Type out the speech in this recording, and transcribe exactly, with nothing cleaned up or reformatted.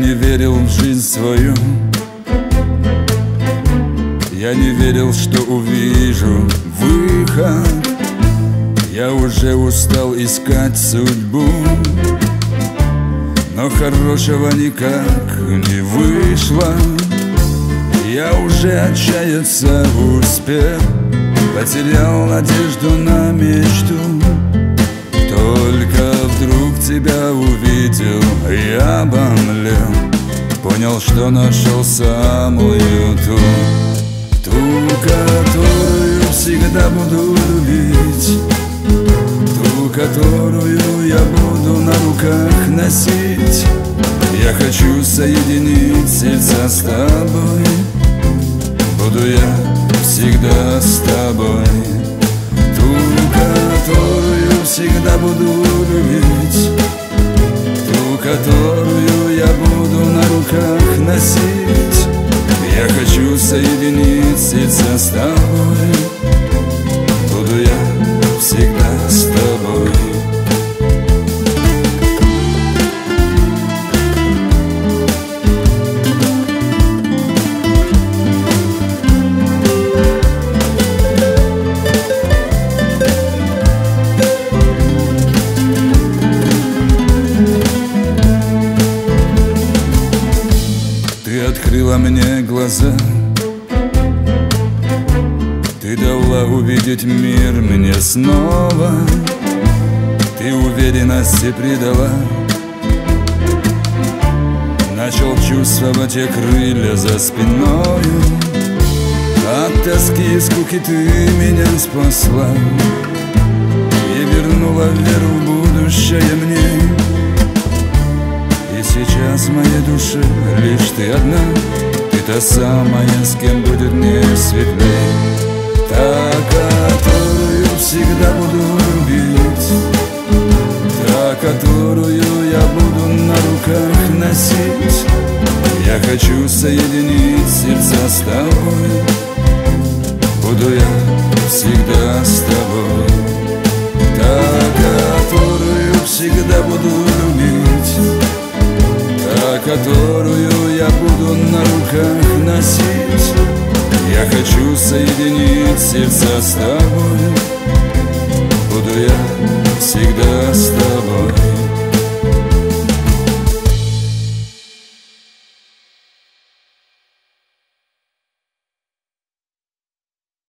не верил в жизнь свою, я не верил, что увижу выход. Я уже устал искать судьбу, но хорошего никак не вышло. Я уже отчаяться успел, потерял надежду на мечту. Только вдруг тебя увидел, я обомлел, понял, что нашел самую ту, ту, которую всегда буду любить, ту, которую я буду на руках носить. Я хочу соединить сердца с тобой, буду я всегда с тобой. Ту, которую всегда буду любить, ту, которую я буду на руках носить. Я хочу соединить сердца с тобой, буду я всегда с тобой. Ты открыла мне глаза, ты дала увидеть мир мне снова, ты уверенности придала, начал чувствовать я крылья за спиною. От тоски и скуки ты меня спасла и вернула веру в будущее мне. И сейчас в моей душе лишь ты одна, ты та самая, с кем будет мне светлей. Та, которую всегда буду любить, та, которую я буду на руках носить. Я хочу соединить сердца с тобой, буду я всегда с тобой. Та, которую всегда буду любить, та, которую я буду на руках носить. Я хочу соединить сердца с тобой, буду я всегда с тобой.